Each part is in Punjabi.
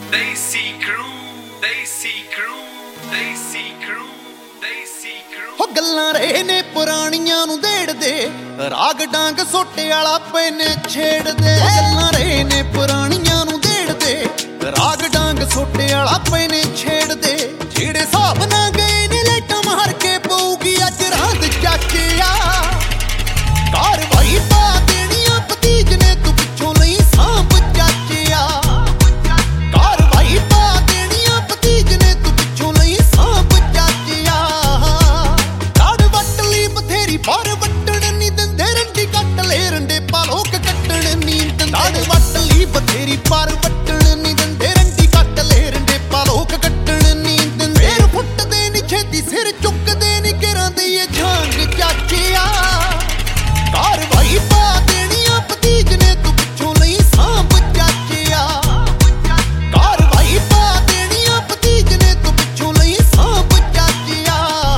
ਹੋ ਗੱਲਾਂ ਰਹੇ ਨੇ ਪੁਰਾਣੀਆਂ ਨੂੰ ਦੇੜਦੇ, ਰਾਗ ਡਾਂਗ ਸੋਟੇ ਵਾਲਾ ਪੈਨੇ ਛੇੜਦੇ। ਗੱਲਾਂ ਰਹੇ ਨੇ ਪੁਰਾਣੀਆਂ ਨੂੰ ਦੇੜਦੇ, ਰਾਗ ਡਾਂਗ ਸੋਟੇ ਵਾਲਾ ਪੈਨੇ ਛੇੜਦੇ। ਜਿਹੜੇ ਹਿਸਾਬ ਨਾ ਗਏ ਨੇ ਲਾਈਟਾਂ ਮਾਰ ਕੇ ਪਊਗੀ ਅੱਜ ਰਾਤ ਚਾਚਿਆ। ਕਾਰਵਾਈ ਪਾ ਦੇਣੀਆਂ ਭਤੀਜ ਨੇ ਤੂੰ ਪਿੱਛੋਂ ਲਈ ਸਾਂਭ ਚਾਚਿਆ। ਕਾਰਵਾਈ ਪਾ ਦੇਣੀਆਂ ਭਤੀਜ ਨੇ ਤੂੰ ਪਿੱਛੋਂ ਲਈ ਸਾਂਭ ਚਾਚਿਆ। ਕਾੜ ਵੱਟ ਲਈ ਬਥੇਰੀ ਪਰ ਵੱਟਣ ਨੀ ਦਿੰਦੇ, ਰੰਡੀ ਕੱਟ ਲੈ ਰੰਡੇ ਪਾ ਲੋਕ ਕੱਟਣ ਨੀ ਦਿੰਦੇ। ਕਾੜ ਵੱਟ ਲਈ ਬਥੇਰੀ ਪਰ ਵੱਟਣ ਨੀ ਦਿੰਦੇ, ਰੰਡੀ ਕੱਟ ਲੈ ਰੰਡੇ ਪਾ ਲੋਕ ਕੱਟਣ ਨੀ ਦਿੰਦੇ। ਫੇਰ ਫੁੱਟਦੇ ਨੀ ਛੇਤੀ ਸਿਰ ਚੁੱਕਦੇ ਨੀ ਕਿਰਾਂ ਦੇ ਇਹ ਝਾਂਗ ਚਾਚਿਆ। ਕਾਰਵਾਈ ਪਾ ਦੇਣੀਆਂ ਭਤੀਜ ਨੇ ਤੂੰ ਪਿੱਛੋਂ ਲਈ ਸਾਂਭ ਚਾਚਿਆ। ਕਾਰਵਾਈ ਪਾ ਦੇਣੀਆਂ ਭਤੀਜ ਨੇ ਤੂੰ ਪਿੱਛੋਂ ਲਈ ਸਾਂਭ ਚਾਚਿਆ।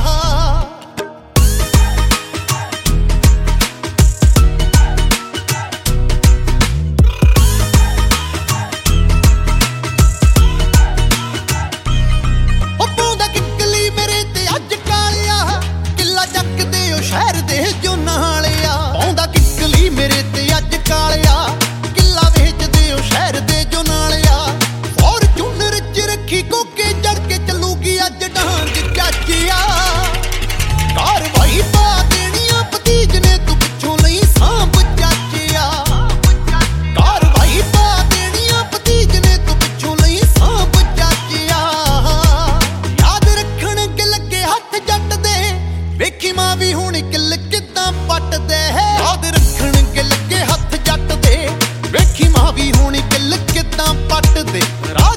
ਉਹ ਪਾਉਂਦਾ ਕਿੱਕਲੀ ਮੇਰੇ ਤੇ ਅੱਜ ਕਾਲਿਆ, ਕਿੱਲਾ ਚੱਕਦੇ ਉਹ ਸ਼ਹਿਰ ਦੇ ਜੋ ਨਾਲਿਆ। ਪਾਉਂਦਾ ਕਿੱਕਲੀ ਮੇਰੇ ਤੇ ਅੱਜ ਕਾਲਿਆ, ਕਿੱਲਾ ਵੇਚਦੇ ਉਹ ਸ਼ਹਿਰ ਦੇ ਜੋ ਨਾਲਿਆ। ਫੋਰਚੂਨਰ ਚ ਰੱਖੀ ਕੋਕੇ ਚੜ ਕੇ ਚੱਲੂਗੀ ਅੱਜ ਡਾਂਗ ਚਾਚਿਆ। ਕਾਰਵਾਈ ਪਾ ਦੇਣੀਆਂ ਭਤੀਜ ਨੇ ਤੂੰ ਪਿੱਛੋਂ ਲਈ ਸਾਂਭ ਚਾਚਿਆ। ਕਾਰਵਾਈ ਪਾ ਦੇਣੀਆਂ ਭਤੀਜ ਨੇ ਤੂੰ ਪਿੱਛੋਂ ਲਈ ਸਾਂਭ ਚਾਚਿਆ। ਯਾਦ ਰੱਖਣਗੇ ਲੱਗੇ ਹੱਥ ਜੱਟ ਦੇ, ਵੇਖੀ ਮਾਂ ਵੀ ਹੁਣ ਕਿੱਲ ਕਿੱਦਾਂ ਪੱਟਦੇ। ਯਾਦ ਰੱਖਣਗੇ ਲੱਗੇ ਹੱਥ ਜੱਟ ਦੇ, ਵੇਖੀ ਮਾਂ ਵੀ ਹੁਣ ਕਿੱਲ ਕਿੱਦਾਂ ਪੱਟਦੇ।